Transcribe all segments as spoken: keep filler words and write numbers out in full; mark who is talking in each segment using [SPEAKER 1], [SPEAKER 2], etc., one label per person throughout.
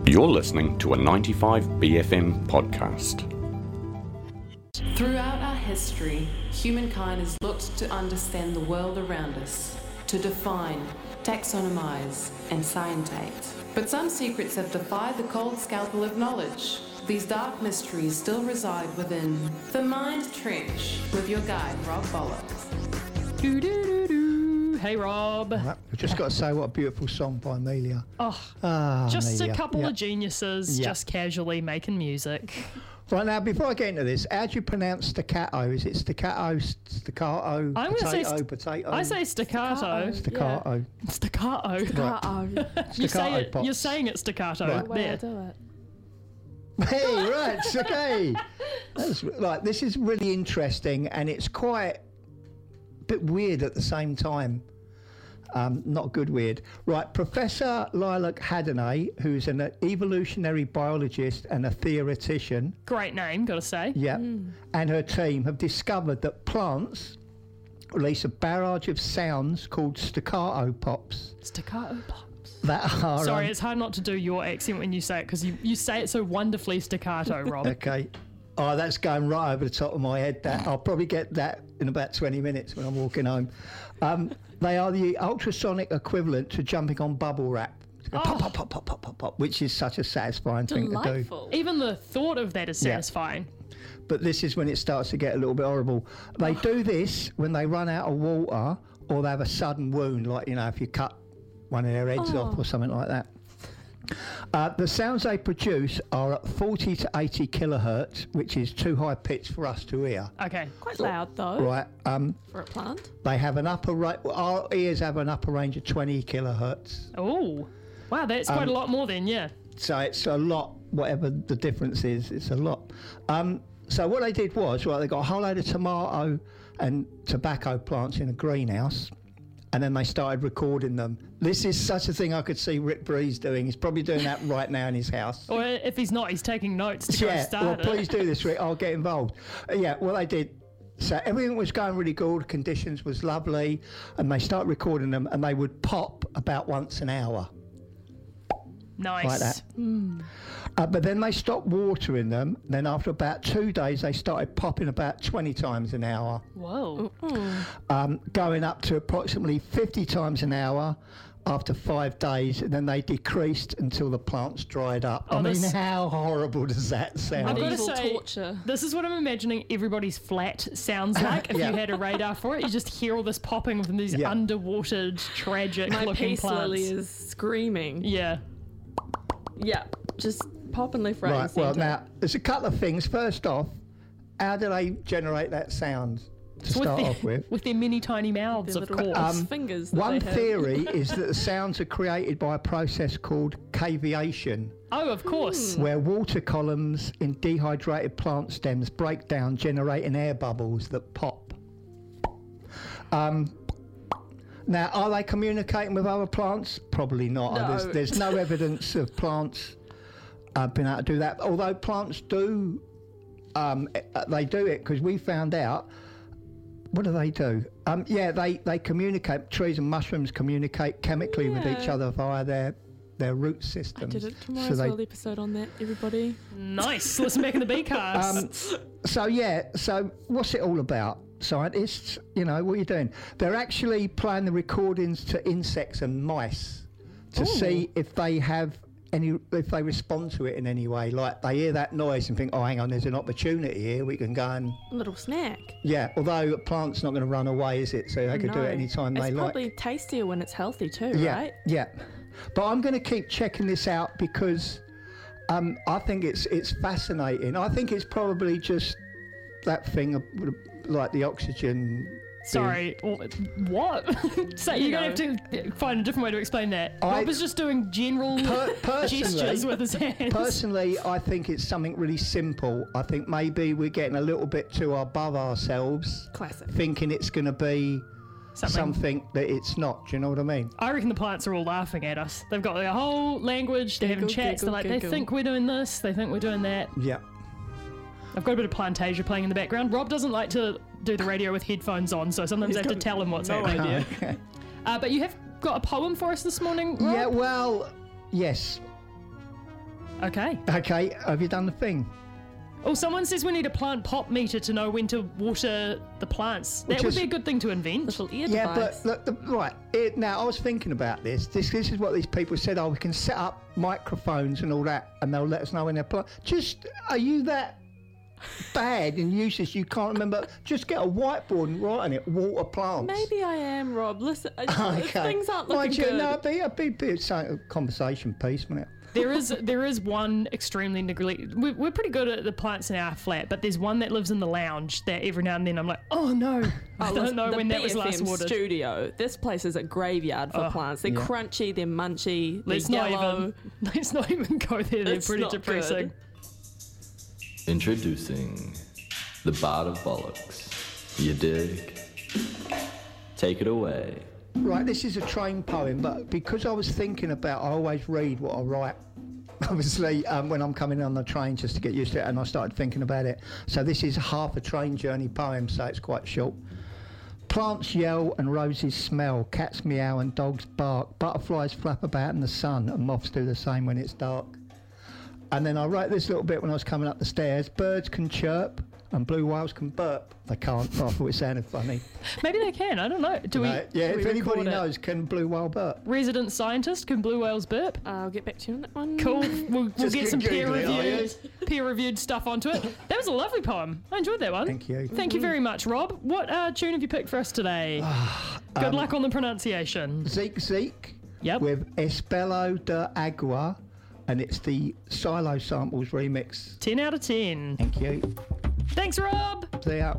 [SPEAKER 1] You're listening to a ninety-five B F M podcast.
[SPEAKER 2] Throughout our history, humankind has looked to understand the world around us, to define, taxonomize, and scientate. But some secrets have defied the cold scalpel of knowledge. These dark mysteries still reside within the Mind Trench with your guide, Rob Bollocks.
[SPEAKER 3] Do do do do. Hey, Rob.
[SPEAKER 4] Right, I've just got to say, what a beautiful song by Amelia.
[SPEAKER 3] Oh,
[SPEAKER 4] ah,
[SPEAKER 3] just
[SPEAKER 4] Amelia.
[SPEAKER 3] a couple
[SPEAKER 4] Yep.
[SPEAKER 3] of geniuses
[SPEAKER 4] Yep.
[SPEAKER 3] just casually making music.
[SPEAKER 4] Right, now, before I get into this, how do you pronounce staccato? Is it staccato, staccato,
[SPEAKER 3] I'm gonna say
[SPEAKER 4] potato,
[SPEAKER 3] st-
[SPEAKER 4] potato?
[SPEAKER 3] I say staccato.
[SPEAKER 4] staccato.
[SPEAKER 3] Staccato.
[SPEAKER 5] Uh-oh.
[SPEAKER 3] You say
[SPEAKER 4] Staccato
[SPEAKER 3] it,
[SPEAKER 4] pops.
[SPEAKER 3] you're saying it staccato.
[SPEAKER 4] Right.
[SPEAKER 5] The way I
[SPEAKER 3] There.
[SPEAKER 5] do it.
[SPEAKER 4] Hey, right, it's okay. That's, right, this is really interesting, and it's quite a bit weird at the same time. Um, not good weird. Right, Professor Lilac Haddonay, who's an evolutionary biologist and a theoretician,
[SPEAKER 3] Great name, gotta say.
[SPEAKER 4] yeah, and her team have discovered that plants release a barrage of sounds called staccato pops
[SPEAKER 3] Staccato pops.
[SPEAKER 4] that are...
[SPEAKER 3] Sorry,
[SPEAKER 4] um,
[SPEAKER 3] it's hard not to do your accent when you say it because you, you say it so wonderfully staccato, Rob.
[SPEAKER 4] Okay. Oh, that's going right over the top of my head. That I'll probably get that in about twenty minutes when I'm walking home. Um, they are the ultrasonic equivalent to jumping on bubble wrap. To go Pop,
[SPEAKER 3] Oh.
[SPEAKER 4] pop, pop, pop, pop, pop, pop, which is such a satisfying thing to do.
[SPEAKER 5] Delightful.
[SPEAKER 3] Even the thought of that is
[SPEAKER 4] Yeah.
[SPEAKER 3] satisfying.
[SPEAKER 4] But this is when it starts to get a little bit horrible. They do this when they run out of water or they have a sudden wound, like, you know, if you cut one of their heads
[SPEAKER 5] Oh.
[SPEAKER 4] off or something like that. Uh, the sounds they produce are at forty to eighty kilohertz, which is too high pitch for us to hear.
[SPEAKER 3] Okay.
[SPEAKER 5] Quite loud though
[SPEAKER 4] Right. Um,
[SPEAKER 5] for a plant.
[SPEAKER 4] they have an upper range. Our ears have an upper range of twenty kilohertz,
[SPEAKER 3] Oh, wow, that's quite
[SPEAKER 4] Um,
[SPEAKER 3] a lot more then, yeah.
[SPEAKER 4] so it's a lot. Whatever the difference is, it's a lot. Um, so what they did was, right, they got a whole load of tomato and tobacco plants in a greenhouse, and then they started recording them. This is such a thing I could see Rick Breeze doing. He's probably doing that right now in his house.
[SPEAKER 3] Or if he's not, he's taking notes to go
[SPEAKER 4] Yeah,
[SPEAKER 3] start
[SPEAKER 4] well,
[SPEAKER 3] it.
[SPEAKER 4] please do this, Rick. I'll get involved. Uh, yeah, well, they did. So everything was going really good. Conditions was lovely, and they start recording them, and they would pop about once an hour,
[SPEAKER 3] Nice.
[SPEAKER 4] like that. Uh, but then they stopped watering them. Then after about two days, they started popping about twenty times an hour,
[SPEAKER 3] Whoa.
[SPEAKER 4] um, going up to approximately fifty times an hour after five days. And then they decreased until the plants dried up.
[SPEAKER 3] Oh,
[SPEAKER 4] I mean,
[SPEAKER 3] this-
[SPEAKER 4] how horrible does that sound?
[SPEAKER 3] I've got to
[SPEAKER 5] Evil
[SPEAKER 3] say,
[SPEAKER 5] torture.
[SPEAKER 3] this is what I'm imagining everybody's flat sounds like if
[SPEAKER 4] Yeah.
[SPEAKER 3] you had a radar for it. You just hear all this popping from these
[SPEAKER 4] Yeah.
[SPEAKER 3] underwatered, tragic
[SPEAKER 5] My
[SPEAKER 3] looking
[SPEAKER 5] peace
[SPEAKER 3] plants.
[SPEAKER 5] lily is screaming.
[SPEAKER 3] Yeah.
[SPEAKER 5] Yeah, just popping left, right,
[SPEAKER 4] Right,
[SPEAKER 5] and
[SPEAKER 4] well,
[SPEAKER 5] centre.
[SPEAKER 4] now, there's a couple of things. First off, how do they generate that sound to
[SPEAKER 3] So
[SPEAKER 4] start
[SPEAKER 3] with,
[SPEAKER 4] off
[SPEAKER 3] their,
[SPEAKER 4] with?
[SPEAKER 3] with their mini tiny mouths,
[SPEAKER 5] Their
[SPEAKER 3] of
[SPEAKER 5] little
[SPEAKER 3] course.
[SPEAKER 4] Um,
[SPEAKER 5] fingers. That
[SPEAKER 4] One
[SPEAKER 5] they have.
[SPEAKER 4] theory is that the sounds are created by a process called caviation,
[SPEAKER 3] oh, of course.
[SPEAKER 4] where water columns in dehydrated plant stems break down, generating air bubbles that pop. Um, now, are they communicating with other plants? Probably not.
[SPEAKER 5] No.
[SPEAKER 4] There's, there's no evidence of plants uh, being able to do that. Although plants do, um, uh, they do it because we found out. What do they do? Um, yeah, they, they communicate. Trees and mushrooms communicate chemically with each
[SPEAKER 5] Yeah.
[SPEAKER 4] other via their their root
[SPEAKER 5] I
[SPEAKER 4] systems.
[SPEAKER 5] did it tomorrow's
[SPEAKER 4] So they-
[SPEAKER 5] world episode on that, everybody.
[SPEAKER 3] Nice. Listen back in the B-cast.
[SPEAKER 4] Um, so yeah, so what's it all about? Scientists, you know, what are you doing? They're actually playing the recordings to insects and mice to
[SPEAKER 5] Ooh.
[SPEAKER 4] see if they have any, if they respond to it in any way. Like they hear that noise and think, oh, hang on, there's an opportunity here. We can go and
[SPEAKER 5] A little snack.
[SPEAKER 4] yeah. Although a plant's not going to run away, is it? So they could do
[SPEAKER 5] No.
[SPEAKER 4] it any time
[SPEAKER 5] It's
[SPEAKER 4] they like.
[SPEAKER 5] probably tastier when it's healthy too,
[SPEAKER 4] Yeah,
[SPEAKER 5] right?
[SPEAKER 4] yeah. But I'm going to keep checking this out because um, I think it's it's fascinating. I think it's probably just that thing of, like the oxygen.
[SPEAKER 3] Sorry. What? So you're going to have to find a different way to explain that.
[SPEAKER 4] I-
[SPEAKER 3] Rob was just doing general
[SPEAKER 4] Per-
[SPEAKER 3] gestures
[SPEAKER 4] personally,
[SPEAKER 3] with his hands.
[SPEAKER 4] personally, I think it's something really simple. I think maybe we're getting a little bit too above ourselves,
[SPEAKER 5] Classic.
[SPEAKER 4] thinking it's going to be
[SPEAKER 3] Something.
[SPEAKER 4] something that it's not. Do you know what I mean?
[SPEAKER 3] I reckon the plants are all laughing at us. They've got their whole language. They're having
[SPEAKER 5] Giggle,
[SPEAKER 3] chats. They're
[SPEAKER 5] giggle,
[SPEAKER 3] like, they
[SPEAKER 5] giggle.
[SPEAKER 3] think we're doing this. They think we're doing that.
[SPEAKER 4] Yeah.
[SPEAKER 3] I've got a bit of Plantasia playing in the background. Rob doesn't like to do the radio with headphones on, so sometimes I have to
[SPEAKER 5] got
[SPEAKER 3] tell him what's
[SPEAKER 5] no
[SPEAKER 3] happening.
[SPEAKER 5] idea.
[SPEAKER 4] Okay.
[SPEAKER 3] Uh, but you have got a poem for us this morning, Rob?
[SPEAKER 4] Yeah. Well, yes.
[SPEAKER 3] Okay.
[SPEAKER 4] Okay, have you done the thing?
[SPEAKER 3] Oh, someone says we need a plant pop meter to know when to water the plants. That
[SPEAKER 4] Which
[SPEAKER 3] would
[SPEAKER 4] is-
[SPEAKER 3] be a good thing to invent.
[SPEAKER 5] Little ear
[SPEAKER 4] Yeah,
[SPEAKER 5] device.
[SPEAKER 4] but look, the, right. It, now, I was thinking about this. This this is what these people said. Oh, we can set up microphones and all that, and they'll let us know when they're playing. Just, are you that bad and useless you can't remember? Just get a whiteboard and write on it, water plants.
[SPEAKER 5] Maybe I am, Rob. Listen, I-
[SPEAKER 4] Okay.
[SPEAKER 5] things aren't
[SPEAKER 4] Mind
[SPEAKER 5] looking
[SPEAKER 4] you,
[SPEAKER 5] good.
[SPEAKER 4] No, it'd be, it'd be, it'd be a sa- conversation piece, wouldn't it?
[SPEAKER 3] There is there is one extremely neglected. We're, we're pretty good at the plants in our flat, but there's one that lives in the lounge that every now and then I'm like, oh no, I
[SPEAKER 5] Oh,
[SPEAKER 3] don't
[SPEAKER 5] listen,
[SPEAKER 3] know
[SPEAKER 5] the
[SPEAKER 3] when that was
[SPEAKER 5] B F M
[SPEAKER 3] last watered.
[SPEAKER 5] studio. This place is a graveyard for
[SPEAKER 3] Oh,
[SPEAKER 5] plants. They're
[SPEAKER 4] yeah.
[SPEAKER 5] crunchy, they're munchy, they're
[SPEAKER 3] Let's not
[SPEAKER 5] yellow.
[SPEAKER 3] even let's not even go there. They're
[SPEAKER 5] It's
[SPEAKER 3] pretty
[SPEAKER 5] not
[SPEAKER 3] depressing.
[SPEAKER 5] good.
[SPEAKER 6] Introducing the Bard of Bollocks. You dig? Take it away.
[SPEAKER 4] Right, this is a train poem, but because I was thinking about, I always read what I write. Obviously, um, when I'm coming on the train just to get used to it, and I started thinking about it. So this is half a train journey poem, so it's quite short. Plants yell and roses smell, cats meow and dogs bark, butterflies flap about in the sun, and moths do the same when it's dark. And then I wrote this little bit when I was coming up the stairs. Birds can chirp and blue whales can burp. They can't, but I thought it sounded funny.
[SPEAKER 3] Maybe they can. I don't know. Do we?
[SPEAKER 4] No, yeah,
[SPEAKER 3] do we
[SPEAKER 4] if anybody
[SPEAKER 3] record it?
[SPEAKER 4] knows, can blue whale burp?
[SPEAKER 3] Resident scientist, can blue whales burp?
[SPEAKER 5] I'll get back to you on that one.
[SPEAKER 3] Cool. We'll, we'll
[SPEAKER 4] Just
[SPEAKER 3] get some
[SPEAKER 4] Google it, are
[SPEAKER 3] peer-reviewed, peer-reviewed stuff onto it. That was a lovely poem. I enjoyed that one.
[SPEAKER 4] Thank you.
[SPEAKER 3] Thank you very much, Rob. What uh, tune have you picked for us today? Good
[SPEAKER 4] Um,
[SPEAKER 3] luck on the pronunciation.
[SPEAKER 4] Zeke Zeke
[SPEAKER 3] Yep.
[SPEAKER 4] with Espello de Agua, and it's the Silo Samples remix.
[SPEAKER 3] ten out of ten.
[SPEAKER 4] Thank you.
[SPEAKER 3] Thanks, Rob.
[SPEAKER 4] See ya.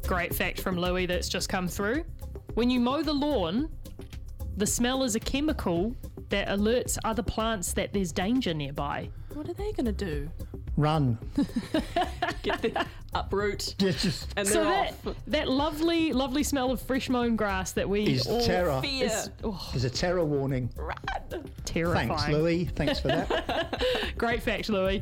[SPEAKER 3] Great fact from Louis that's just come through. When you mow the lawn, the smell is a chemical that alerts other plants that there's danger nearby.
[SPEAKER 5] What are they going to do?
[SPEAKER 4] Run.
[SPEAKER 5] Get the uproot
[SPEAKER 4] Just, just
[SPEAKER 5] and
[SPEAKER 3] So
[SPEAKER 5] they're
[SPEAKER 3] that,
[SPEAKER 5] off.
[SPEAKER 3] that lovely, lovely smell of fresh mown grass that we
[SPEAKER 4] is
[SPEAKER 3] all
[SPEAKER 4] terror.
[SPEAKER 5] Fear.
[SPEAKER 3] is oh,
[SPEAKER 4] Is a terror warning.
[SPEAKER 3] terrifying.
[SPEAKER 4] Thanks, Louis. Thanks for that.
[SPEAKER 3] Great fact, Louis.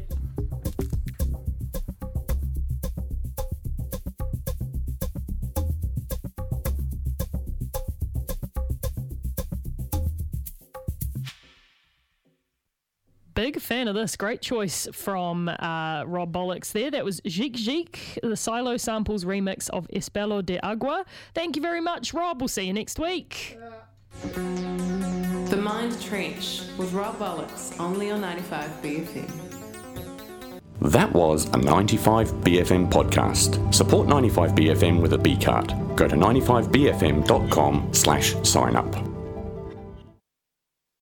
[SPEAKER 3] Big fan of this. Great choice from uh, Rob Bollocks there. That was Jik Jik, the Silo Samples remix of Espello de Agua. Thank you very much, Rob. We'll see you next week.
[SPEAKER 2] The Mind Trench with Rob Bollocks, only on ninety-five B F M.
[SPEAKER 1] That was a ninety-five B F M podcast. Support ninety-five B F M with a B card. Go to ninety-five B F M dot com slash sign up.